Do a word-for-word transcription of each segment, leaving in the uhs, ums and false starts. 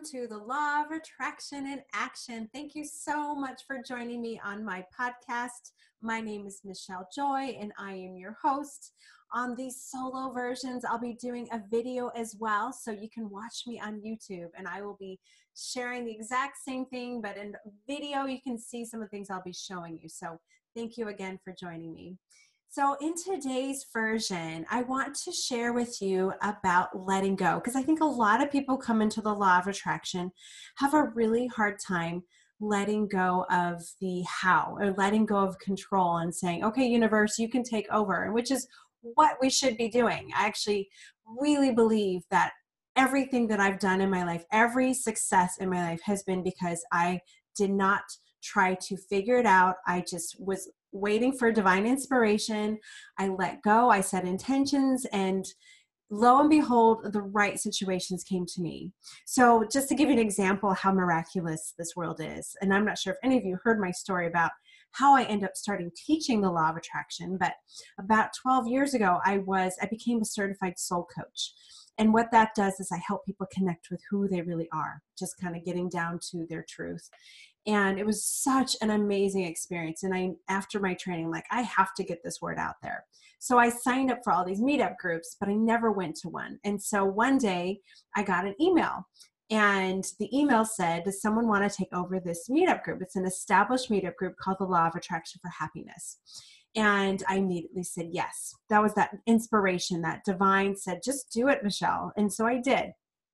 to the Law of Attraction in Action. Thank you so much for joining me on my podcast. My name is Michelle Joy, and I am your host. On these solo versions, I'll be doing a video as well, so you can watch me on YouTube, and I will be sharing the exact same thing, but in video, you can see some of the things I'll be showing you. So thank you again for joining me. So in today's version, I want to share with you about letting go, because I think a lot of people come into the law of attraction have a really hard time letting go of the how, or letting go of control and saying, okay, universe, you can take over, which is what we should be doing. I actually really believe that everything that I've done in my life, every success in my life has been because I did not try to figure it out. I just was waiting for divine inspiration. I let go, I set intentions, and lo and behold, the right situations came to me. So just to give you an example how miraculous this world is, and I'm not sure if any of you heard my story about how I ended up starting teaching the law of attraction, but about twelve years ago, I was, I became a certified soul coach. And what that does is I help people connect with who they really are, just kind of getting down to their truth. And it was such an amazing experience. And I, after my training, like, I have to get this word out there. So I signed up for all these meetup groups, but I never went to one. And so one day I got an email, and the email said, does someone want to take over this meetup group? It's an established meetup group called the Law of Attraction for Happiness. And I immediately said yes. That was that inspiration, that divine said, just do it, Michelle. And so I did.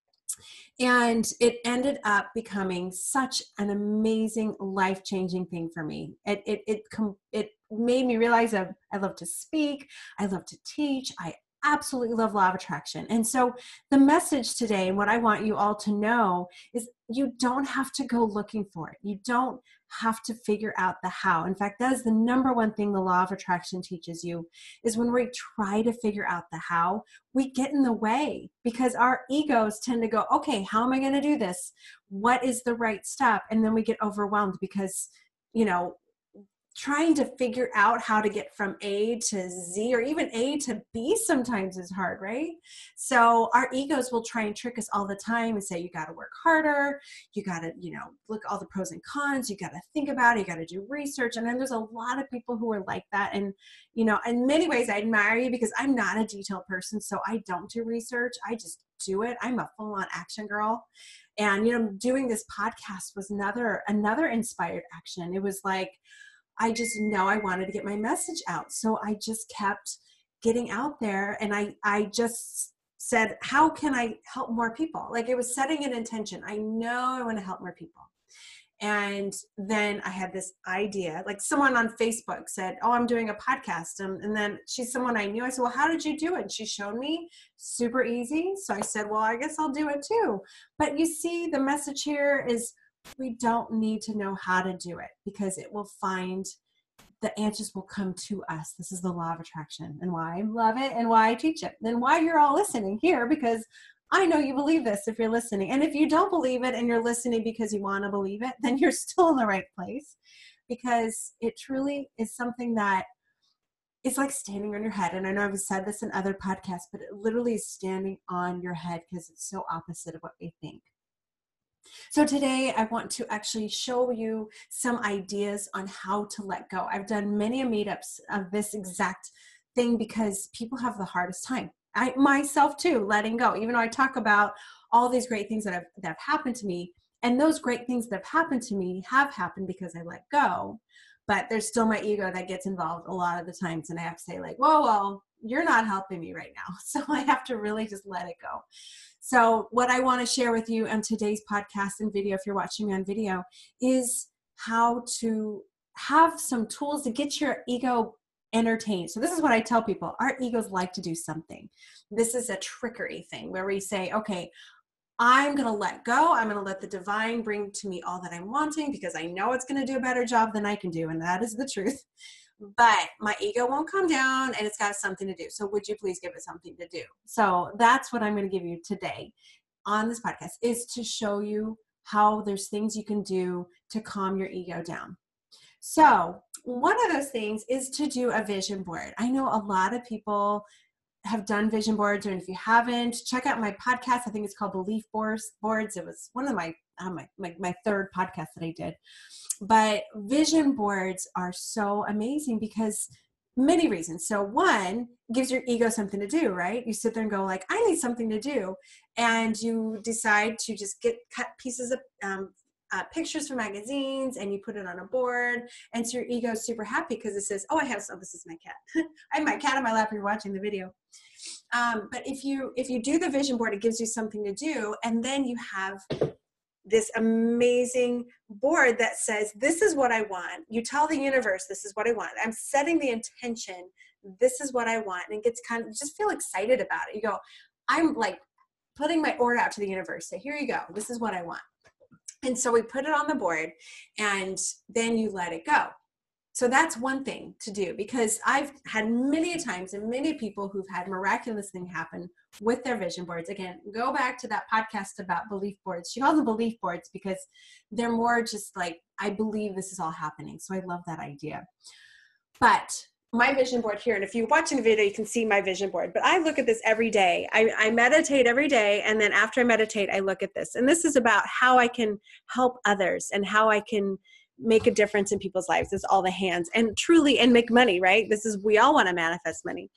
And it ended up becoming such an amazing, life-changing thing for me. It it it it made me realize I, I love to speak, I love to teach, I absolutely love law of attraction. And so the message today, and what I want you all to know, is you don't have to go looking for it. You don't have to figure out the how. In fact, that is the number one thing the law of attraction teaches you, is when we try to figure out the how, we get in the way because our egos tend to go, okay, how am I going to do this? What is the right step? And then we get overwhelmed because, you know, trying to figure out how to get from A to Z, or even A to B sometimes is hard, right? So our egos will try and trick us all the time and say, you got to work harder. You got to, you know, look at all the pros and cons. You got to think about it. You got to do research. And then there's a lot of people who are like that. And, you know, in many ways I admire you, because I'm not a detailed person. So I don't do research. I just do it. I'm a full on action girl. And, you know, doing this podcast was another, another inspired action. It was like, I just know I wanted to get my message out. So I just kept getting out there, and I, I just said, how can I help more people? Like, it was setting an intention. I know I want to help more people. And then I had this idea, like someone on Facebook said, oh, I'm doing a podcast. Um, and then she's someone I knew. I said, well, how did you do it? And she showed me, super easy. So I said, well, I guess I'll do it too. But you see, the message here is, we don't need to know how to do it, because it will find, the answers will come to us. This is the law of attraction, and why I love it and why I teach it, and why you're all listening here, because I know you believe this if you're listening. And if you don't believe it and you're listening because you want to believe it, then you're still in the right place, because it truly is something that it's like standing on your head. And I know I've said this in other podcasts, but it literally is standing on your head, because it's so opposite of what we think. So today I want to actually show you some ideas on how to let go. I've done many meetups of this exact thing because people have the hardest time. I myself too, letting go, even though I talk about all these great things that have, that have happened to me, and those great things that have happened to me have happened because I let go, but there's still my ego that gets involved a lot of the times. And I have to say, like, whoa, well, you're not helping me right now. So I have to really just let it go. So what I want to share with you on today's podcast and video, if you're watching me on video, is how to have some tools to get your ego entertained. So this is what I tell people. Our egos like to do something. This is a trickery thing where we say, okay, I'm going to let go. I'm going to let the divine bring to me all that I'm wanting, because I know it's going to do a better job than I can do. And that is the truth. But my ego won't come down, and it's got something to do. So would you please give it something to do? So that's what I'm going to give you today on this podcast, is to show you how there's things you can do to calm your ego down. So one of those things is to do a vision board. I know a lot of people have done vision boards, or if you haven't, check out my podcast. I think it's called Belief Boards. Boards. It was one of my, uh, my, my, my third podcast that I did. But vision boards are so amazing because many reasons. So one, gives your ego something to do, right? You sit there and go like, I need something to do. And you decide to just get cut pieces of um, uh, pictures from magazines and you put it on a board. And so your ego is super happy because it says, oh, I have, oh, this is my cat. I have my cat on my lap. You're watching the video. Um, but if you, if you do the vision board, it gives you something to do. And then you have this amazing board that says, this is what I want. You tell the universe, this is what I want. I'm setting the intention. This is what I want. And it gets kind of, just feel excited about it. You go, I'm like putting my order out to the universe. Say, here you go. This is what I want. And so we put it on the board and then you let it go. So that's one thing to do, because I've had many times and many people who've had miraculous things happen with their vision boards. Again, go back to that podcast about belief boards. She calls them belief boards because they're more just like, I believe this is all happening. So I love that idea. But my vision board here, and if you're watching the video, you can see my vision board, but I look at this every day. I, I meditate every day. And then after I meditate, I look at this. And this is about how I can help others and how I can make a difference in people's lives. It's all the hands and truly, and make money, right? This is, we all want to manifest money.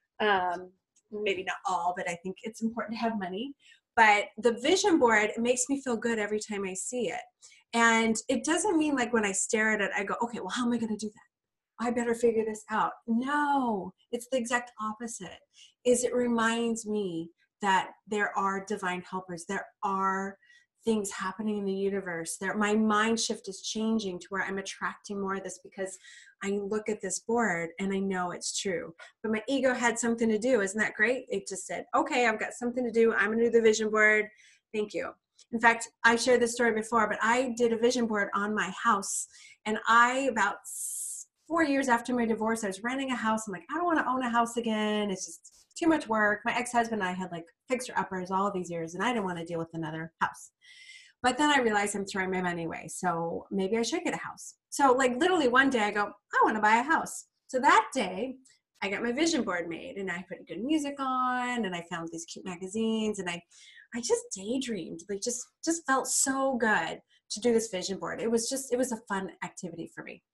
Um, maybe not all, but I think it's important to have money. But the vision board, it makes me feel good every time I see it. And it doesn't mean like when I stare at it, I go, okay, well, how am I going to do that? I better figure this out. No, it's the exact opposite. Is it reminds me that there are divine helpers. There are things happening in the universe. There, my mind shift is changing to where I'm attracting more of this because I look at this board and I know it's true. But my ego had something to do. Isn't that great? It just said, okay, I've got something to do. I'm going to do the vision board. Thank you. In fact, I shared this story before, but I did a vision board on my house. And I, about four years after my divorce, I was renting a house. I'm like, I don't want to own a house again. It's just too much work. My ex-husband and I had like fixer-uppers all of these years, and I didn't want to deal with another house. But then I realized I'm throwing my money away. So maybe I should get a house. So like literally one day I go, I want to buy a house. So that day I got my vision board made and I put good music on and I found these cute magazines and I, I just daydreamed. Like just, just felt so good to do this vision board. It was just, it was a fun activity for me.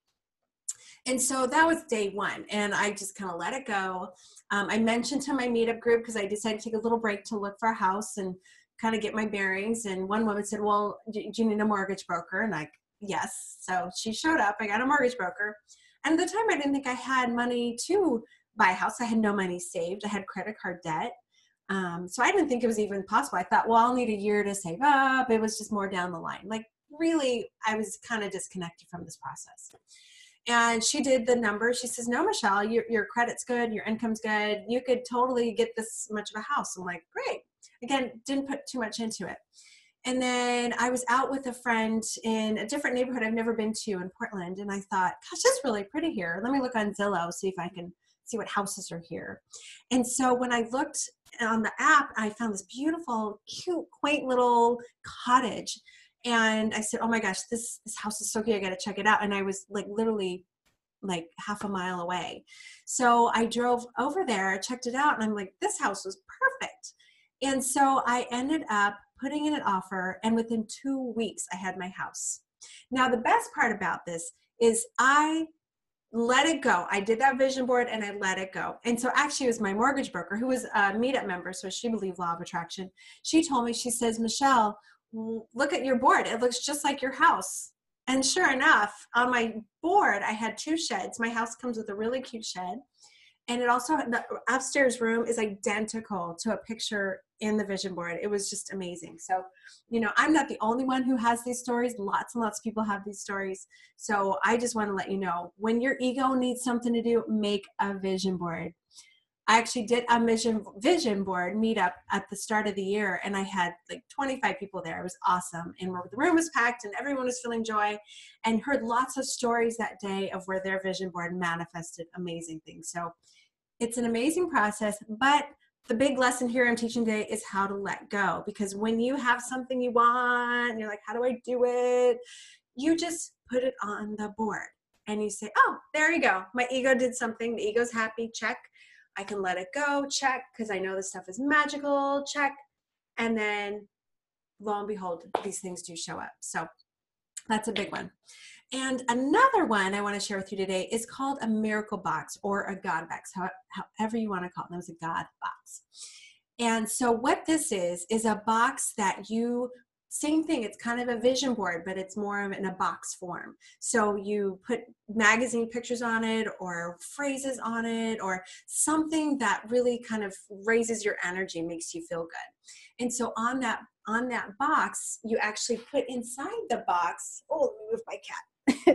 And so that was day one. And I just kind of let it go. Um, I mentioned to my meetup group because I decided to take a little break to look for a house and kind of get my bearings. And one woman said, well, do you need a mortgage broker? And I, yes. So she showed up, I got a mortgage broker. And at the time I didn't think I had money to buy a house. I had no money saved. I had credit card debt. Um, so I didn't think it was even possible. I thought, well, I'll need a year to save up. It was just more down the line. Like really, I was kind of disconnected from this process. And she did the numbers. She says, no, Michelle, your, your credit's good. Your income's good. You could totally get this much of a house. I'm like, great. Again, didn't put too much into it. And then I was out with a friend in a different neighborhood I've never been to in Portland. And I thought, gosh, that's really pretty here. Let me look on Zillow, see if I can see what houses are here. And so when I looked on the app, I found this beautiful, cute, quaint little cottage. And I said, oh my gosh, this, this house is so good. I got to check it out. And I was like literally like half a mile away. So I drove over there, checked it out, and I'm like, this house was perfect. And so I ended up putting in an offer, and within two weeks, I had my house. Now, the best part about this is I let it go. I did that vision board and I let it go. And so actually it was my mortgage broker who was a meetup member, so she believed law of attraction. She told me, she says, Michelle, look at your board. It looks just like your house. And sure enough, on my board, I had two sheds. My house comes with a really cute shed. And it also, the upstairs room is identical to a picture in the vision board. It was just amazing. So, you know, I'm not the only one who has these stories. Lots and lots of people have these stories. So I just want to let you know, when your ego needs something to do, make a vision board. I actually did a vision, vision board meetup at the start of the year, and I had like twenty-five people there. It was awesome. And the room was packed and everyone was feeling joy, and heard lots of stories that day of where their vision board manifested amazing things. So it's an amazing process, but the big lesson here I'm teaching today is how to let go. Because when you have something you want, and you're like, how do I do it? You just put it on the board and you say, oh, there you go. My ego did something. The ego's happy. Check. I can let it go, check, because I know this stuff is magical, check. And then lo and behold, these things do show up. So that's a big one. And another one I want to share with you today is called a miracle box or a God box, however you want to call it. That was a God box. And so what this is, is a box that you, same thing, it's kind of a vision board, but it's more of in a box form. So you put magazine pictures on it or phrases on it or something that really kind of raises your energy, makes you feel good. And so on that, on that box, you actually put inside the box, oh, let me move my cat.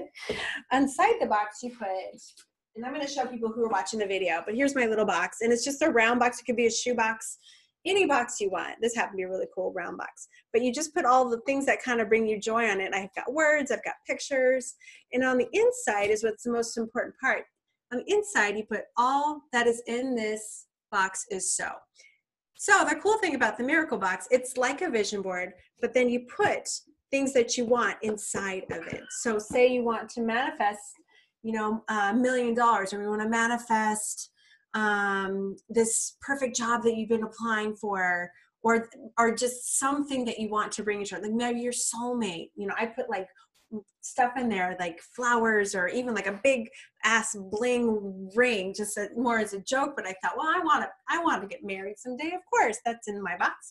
Inside the box you put, and I'm going to show people who are watching the video, but here's my little box, and it's just a round box. It could be a shoe box, any box you want. This happened to be a really cool round box, but you just put all the things that kind of bring you joy on it. I've got words, I've got pictures, and on the inside is what's the most important part. On the inside, you put all that is in this box is so. So the cool thing about the miracle box, it's like a vision board, but then you put things that you want inside of it. So say you want to manifest, you know, a million dollars, or you want to manifest um, this perfect job that you've been applying for, or, or just something that you want to bring into it. Like maybe your soulmate, you know, I put like stuff in there, like flowers, or even like a big ass bling ring, just a, more as a joke. But I thought, well, I want to, I want to get married someday. Of course, that's in my box.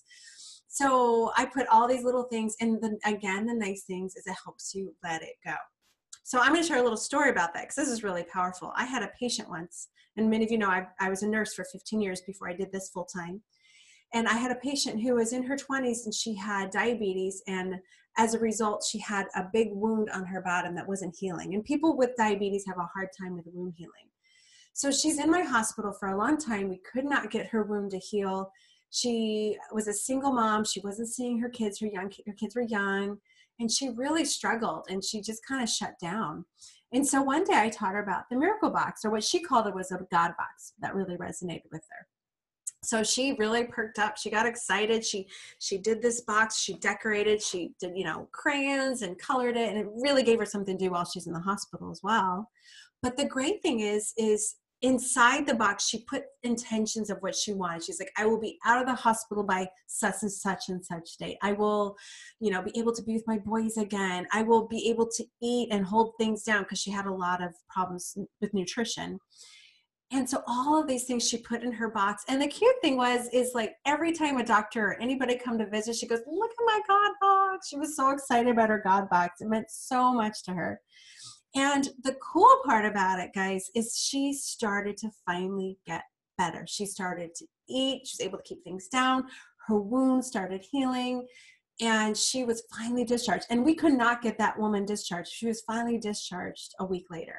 So I put all these little things, and then again, the nice things is it helps you let it go. So I'm going to share a little story about that, because this is really powerful. I had a patient once, and many of you know I, I was a nurse for fifteen years before I did this full time. And I had a patient who was in her twenties, and she had diabetes, and as a result, she had a big wound on her bottom that wasn't healing. And people with diabetes have a hard time with wound healing. So she's in my hospital for a long time. We could not get her wound to heal. She was a single mom. She wasn't seeing her kids. Her young, her kids were young, and she really struggled, and she just kind of shut down. And so one day I taught her about the miracle box, or what she called it was a God box. That really resonated with her. So she really perked up. She got excited. She, she did this box. She decorated, she did, you know, crayons and colored it. And it really gave her something to do while she's in the hospital as well. But the great thing is, is inside the box, she put intentions of what she wanted. She's like, I will be out of the hospital by such and such and such date. I will, you know, be able to be with my boys again. I will be able to eat and hold things down, because she had a lot of problems with nutrition. And so all of these things she put in her box. And the cute thing was, is like every time a doctor or anybody come to visit, she goes, look at my God box. She was so excited about her God box. It meant so much to her. And the cool part about it, guys, is she started to finally get better. She started to eat. She was able to keep things down. Her wound started healing, and she was finally discharged. And we could not get that woman discharged. She was finally discharged a week later.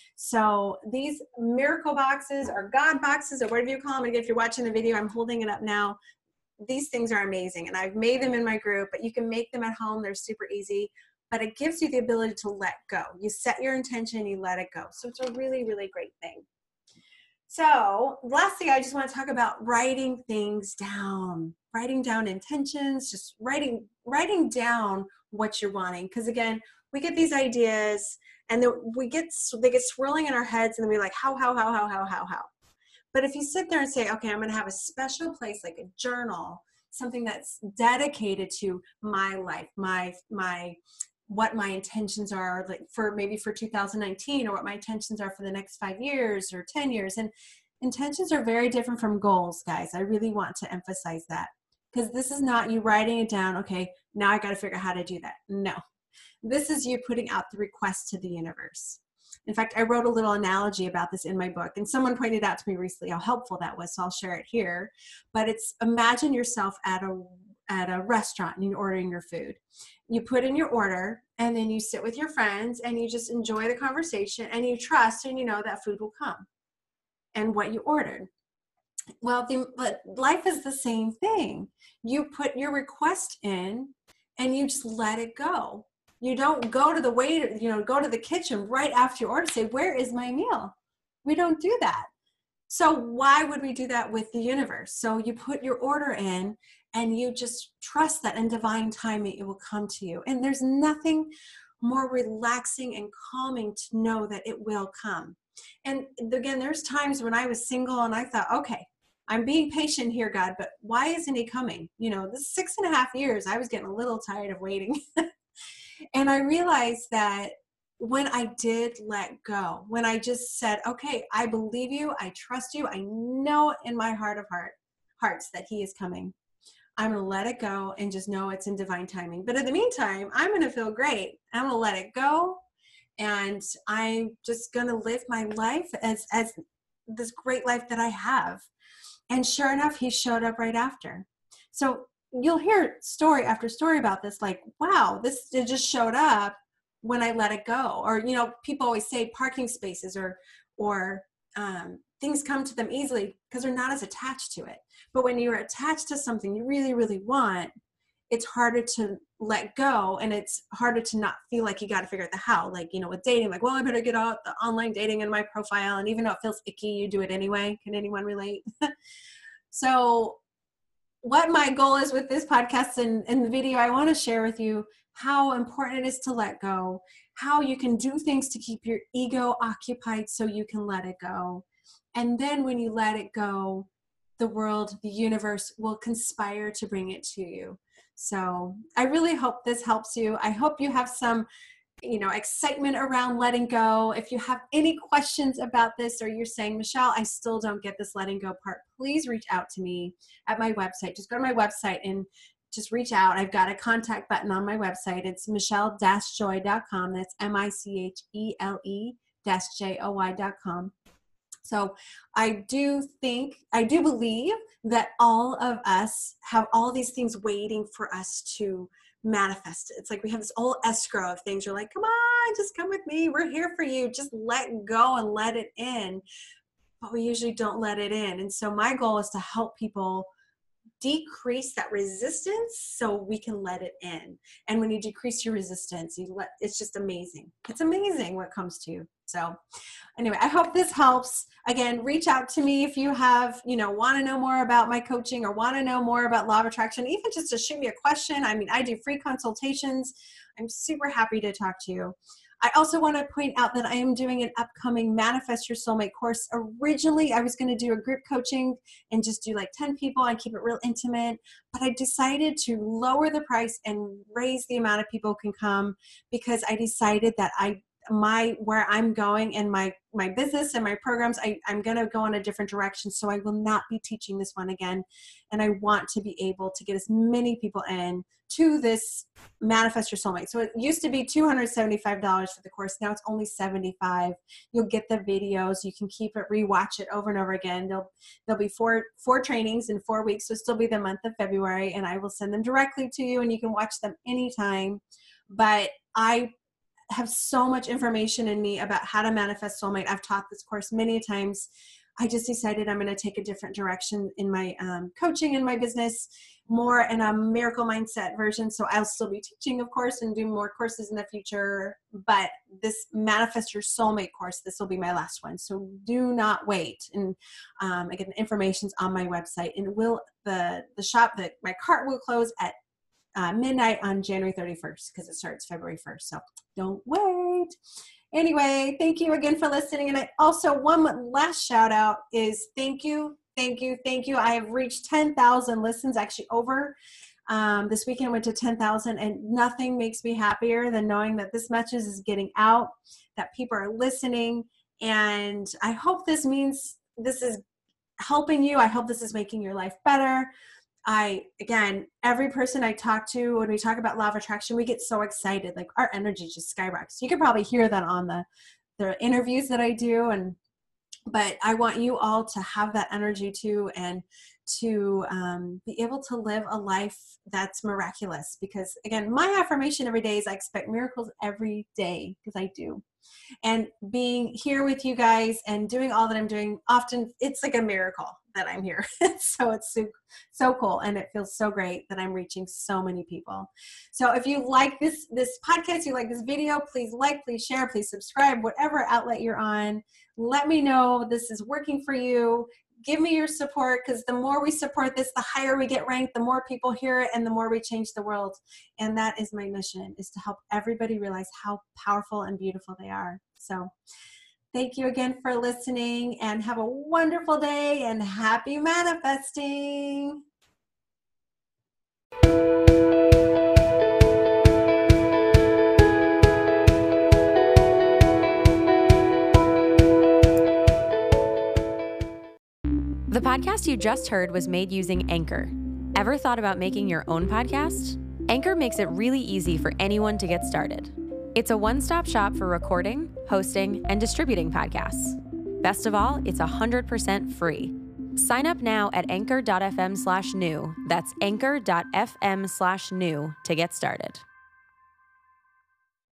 So these miracle boxes, or God boxes, or whatever you call them, again, if you're watching the video, I'm holding it up now. These things are amazing, and I've made them in my group, but you can make them at home. They're super easy. But it gives you the ability to let go. You set your intention, you let it go. So it's a really, really great thing. So last thing, I just want to talk about writing things down, writing down intentions, just writing, writing down what you're wanting. Because again, we get these ideas, and then we get, they get swirling in our heads, and then we're like, how, how, how, how, how, how, how. But if you sit there and say, okay, I'm going to have a special place, like a journal, something that's dedicated to my life, my, my, what my intentions are, like for maybe for two thousand nineteen, or what my intentions are for the next five years or ten years. And intentions are very different from goals, guys. I really want to emphasize that, because this is not you writing it down. Okay, now I got to figure out how to do that. No, this is you putting out the request to the universe. In fact, I wrote a little analogy about this in my book, and someone pointed out to me recently how helpful that was. So I'll share it here. But it's, imagine yourself at a at a restaurant and you're ordering your food. You put in your order, and then you sit with your friends, and you just enjoy the conversation, and you trust, and you know that food will come and what you ordered. Well, the, but life is the same thing. You put your request in, and you just let it go. You don't go to the waiter, you know, go to the kitchen right after your order, say, where is my meal? We don't do that. So why would we do that with the universe? So you put your order in, and you just trust that in divine timing it will come to you. And there's nothing more relaxing and calming to know that it will come. And again, there's times when I was single and I thought, okay, I'm being patient here, God, but why isn't he coming? You know, this six and a half years, I was getting a little tired of waiting. And I realized that when I did let go, when I just said, okay, I believe you, I trust you, I know in my heart of heart, hearts that he is coming. I'm going to let it go and just know it's in divine timing. But in the meantime, I'm going to feel great. I'm going to let it go. And I'm just going to live my life as, as this great life that I have. And sure enough, he showed up right after. So you'll hear story after story about this, like, wow, this it just showed up when I let it go. Or, you know, people always say parking spaces or, or um, things come to them easily because they're not as attached to it. But when you're attached to something you really, really want, it's harder to let go, and it's harder to not feel like you got to figure out the how. Like, you know, with dating, like, well, I better get out the online dating in my profile. And even though it feels icky, you do it anyway. Can anyone relate? So what my goal is with this podcast and, and the video, I want to share with you how important it is to let go, how you can do things to keep your ego occupied so you can let it go. And then when you let it go, the world, the universe will conspire to bring it to you. So I really hope this helps you. I hope you have some, you know, excitement around letting go. If you have any questions about this, or you're saying, Michelle, I still don't get this letting go part, please reach out to me at my website. Just go to my website and just reach out. I've got a contact button on my website. It's michelle dash joy dot com. That's M I C H E L E dash J O Y dot com. So I do think, I do believe that all of us have all these things waiting for us to manifest. It's like we have this old escrow of things. You're like, come on, just come with me. We're here for you. Just let go and let it in. But we usually don't let it in. And so my goal is to help people decrease that resistance so we can let it in. And when you decrease your resistance, you let, it's just amazing. It's amazing what comes to you. So anyway, I hope this helps. Again, reach out to me if you have, you know, want to know more about my coaching or want to know more about law of attraction, even just to shoot me a question. I mean, I do free consultations. I'm super happy to talk to you. I also want to point out that I am doing an upcoming Manifest Your Soulmate course. Originally, I was going to do a group coaching and just do like ten people and keep it real intimate, but I decided to lower the price and raise the amount of people who can come, because I decided that I my where I'm going in my my business and my programs, I, I'm going to go in a different direction. So I will not be teaching this one again. And I want to be able to get as many people in to this Manifest Your Soulmate. So it used to be two hundred seventy-five dollars for the course. Now it's only seventy-five dollars. You'll get the videos. You can keep it, rewatch it over and over again. There'll, there'll be four, four trainings in four weeks. So it'll still be the month of February, and I will send them directly to you and you can watch them anytime. But I have so much information in me about how to manifest soulmate. I've taught this course many times. I just decided I'm going to take a different direction in my um, coaching and my business, more in a miracle mindset version. So I'll still be teaching, of course, and do more courses in the future. But this Manifest Your Soulmate course, this will be my last one. So do not wait. And um, again, the information's on my website. And will the the shop that my cart will close at Uh, midnight on January thirty-first, because it starts February first. So don't wait. Anyway, thank you again for listening. And I also, one last shout out is thank you, thank you, thank you. I have reached ten thousand listens, actually over. Um, this weekend I went to ten thousand, and nothing makes me happier than knowing that this message is getting out, that people are listening. And I hope this means this is helping you. I hope this is making your life better. I, again, every person I talk to, when we talk about law of attraction, we get so excited, like our energy just skyrockets. You can probably hear that on the, the interviews that I do. And, but I want you all to have that energy too, and to um, be able to live a life that's miraculous. Because again, my affirmation every day is I expect miracles every day, because I do. And being here with you guys and doing all that I'm doing, often it's like a miracle that I'm here. So it's so, so cool. And it feels so great that I'm reaching so many people. So if you like this, this podcast, you like this video, please like, please share, please subscribe, whatever outlet you're on. Let me know this is working for you. Give me your support, because the more we support this, the higher we get ranked, the more people hear it, and the more we change the world. And that is my mission, is to help everybody realize how powerful and beautiful they are. So Thank you again for listening, and have a wonderful day and happy manifesting. The podcast you just heard was made using Anchor. Ever thought about making your own podcast? Anchor makes it really easy for anyone to get started. It's a one-stop shop for recording, hosting, and distributing podcasts. Best of all, it's one hundred percent free. Sign up now at anchor.fm slash new. That's anchor.fm slash new to get started.